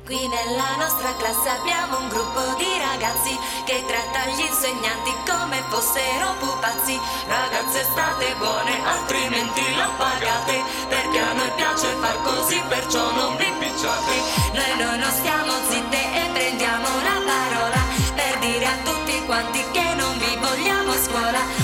Qui nella nostra classe abbiamo un gruppo di ragazzi che tratta gli insegnanti come fossero pupazzi. Ragazze, state buone, altrimenti la pagate, perché a noi piace far così, perciò non vi impicciate. Noi non stiamo zitte e prendiamo la parola per dire a tutti quanti che non vi vogliamo a scuola.